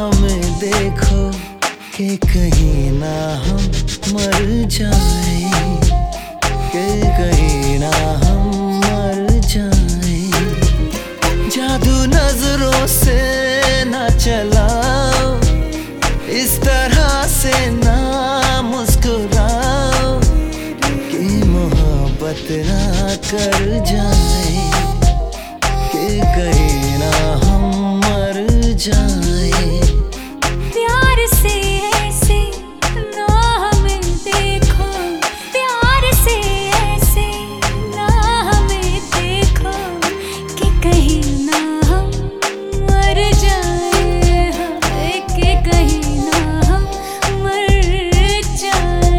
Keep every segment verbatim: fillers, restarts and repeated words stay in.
हमें देखो कि कहीं ना हम मर जाए, कि कहीं ना हम मर जाए। जादू नजरों से ना चलाओ, इस तरह से ना मुस्कुराओ कि मोहब्बत ना कर जाए, कि कहीं ना हम मर जाए। प्यार से ऐसे ना हमें देखो, प्यार से ऐसे ना हमें देखो कि कहीं ना हम मर जाए, कि कहीं ना हम मर जाए।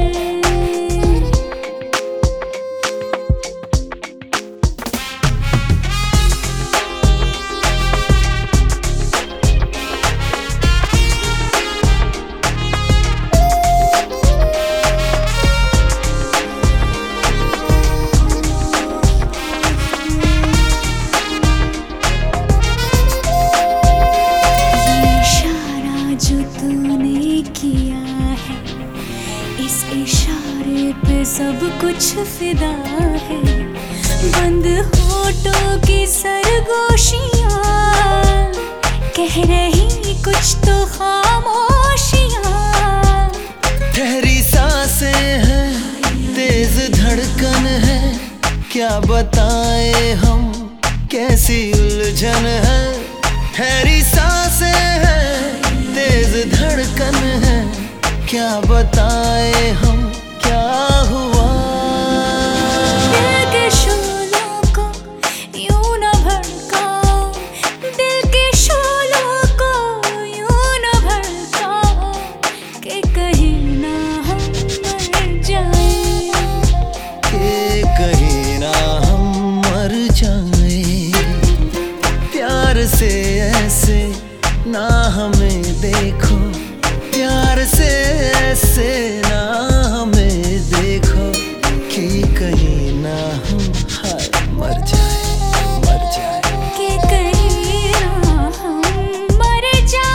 किया है इस इशारे पे सब कुछ फिदा है, बंद होठों की सरगोशियां कह रही कुछ तो खामोशियां। ठहरी सांसें हैं, तेज धड़कन है, क्या बताएं हम कैसी उलझन है। ठहरी सांसें हैं, तेज धड़कन है, क्या बताएं हम क्या हुआ। दिल के शोलों को यूं न भड़काओ, दिल के शोलों को यूं न भड़काओ कि कहीं ना हम मर जाए, कि कहीं ना हम मर जाए। प्यार से ऐसे ना हमें देखो, प्यार से ऐसे ना हमें देखो कि कहीं ना हम हाय मर जाए, मर जाए। कि कहीं ना हम मर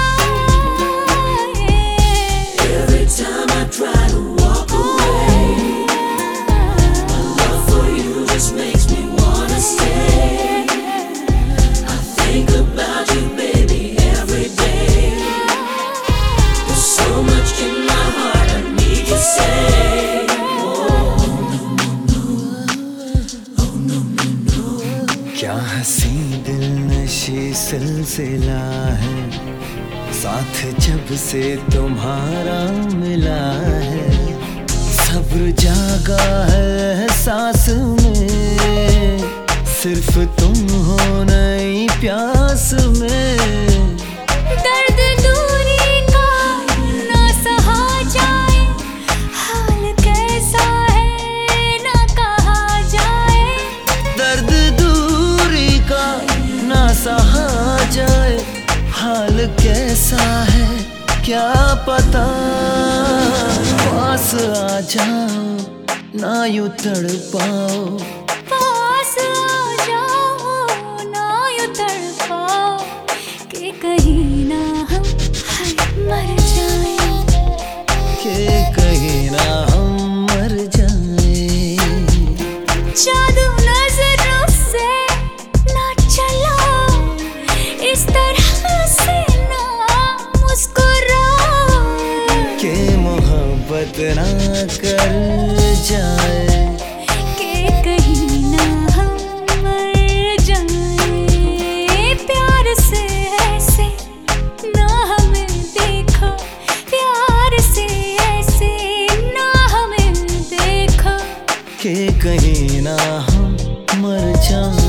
जाए। Every time I try to walk away, my love for you just makes me wanna stay. I think about you, baby, every day. There's so much in my heart I need to say. Oh no no no, oh no no no. क्या हंसी दिल नशी सिलसिला है, साथ जब से तुम्हारा मिला है। सब्र जागा है सांस में, सिर्फ तुम हो नई प्यास में। दर्द दूरी का ना सहा जाए, हाल कैसा है ना कहा जाए। दर्द दूरी का ना सहा जाए, हाल कैसा है क्या पता। पास आ जाओ ना यूं तड़पाओ, पास आ जाओ ना यूं तड़पाओ कि कहीं ना हम हाय मर जाए, कि कहीं ना हम मर जाए। जादू नजरों से ना चलाओ, इस तरह से ना मुस्कुराओ कि मोहब्बत ना कर जाए, कि कहीं ना हम मर जाए। प्यार से ऐसे ना हमें देखो, प्यार से ऐसे ना हमें देखो कि कहीं ना हम मर जाए।